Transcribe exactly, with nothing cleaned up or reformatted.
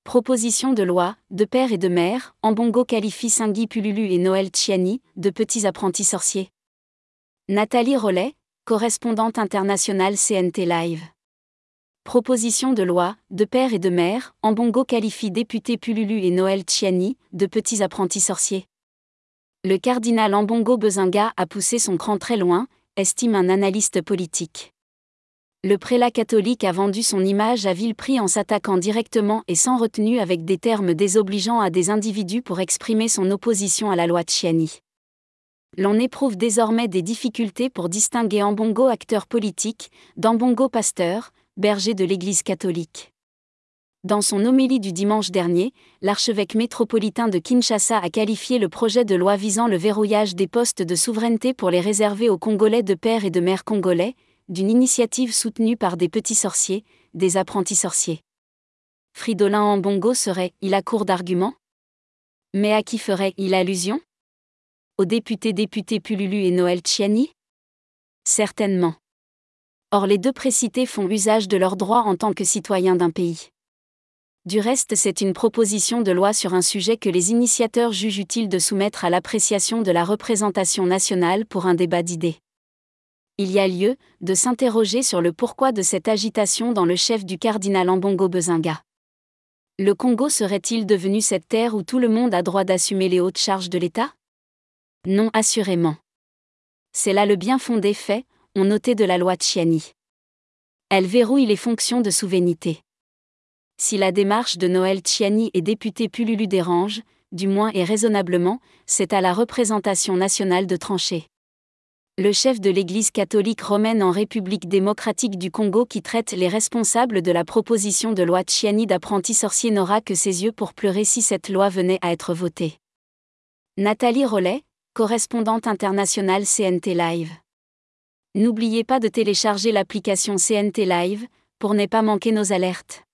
Proposition de loi, de père et de mère, Ambongo qualifie Singui Pululu et Noël Tchiani, de petits apprentis sorciers. Nathalie Rollet, correspondante internationale C N T Live. Proposition de loi, de père et de mère, Ambongo qualifie député Pululu et Noël Tchiani, de petits apprentis sorciers. Le cardinal Ambongo Bezinga a poussé son cran très loin, estime un analyste politique. Le prélat catholique a vendu son image à vil prix en s'attaquant directement et sans retenue avec des termes désobligeants à des individus pour exprimer son opposition à la loi Tchiani. L'on éprouve désormais des difficultés pour distinguer Ambongo acteur politique, d'Ambongo pasteur, berger de l'Église catholique. Dans son homélie du dimanche dernier, l'archevêque métropolitain de Kinshasa a qualifié le projet de loi visant le verrouillage des postes de souveraineté pour les réserver aux Congolais de père et de mère congolais, d'une initiative soutenue par des petits sorciers, des apprentis sorciers. Fridolin Ambongo serait-il à court d'arguments? Mais à qui ferait-il allusion? Aux députés députés Pululu et Noël Tchiani? Certainement. Or les deux précités font usage de leurs droits en tant que citoyens d'un pays. Du reste, c'est une proposition de loi sur un sujet que les initiateurs jugent utile de soumettre à l'appréciation de la représentation nationale pour un débat d'idées. Il y a lieu de s'interroger sur le pourquoi de cette agitation dans le chef du cardinal Ambongo Bezinga. Le Congo serait-il devenu cette terre où tout le monde a droit d'assumer les hautes charges de l'État? Non, assurément. C'est là le bien fondé fait, on notait de la loi Tchiani. Elle verrouille les fonctions de souveraineté. Si la démarche de Noël Tchiani et député Pululu dérange, du moins et raisonnablement, c'est à la représentation nationale de trancher. Le chef de l'Église catholique romaine en République démocratique du Congo qui traite les responsables de la proposition de loi Tchiani d'apprentis sorciers n'aura que ses yeux pour pleurer si cette loi venait à être votée. Nathalie Rollet, correspondante internationale C N T Live. N'oubliez pas de télécharger l'application C N T Live, pour ne pas manquer nos alertes.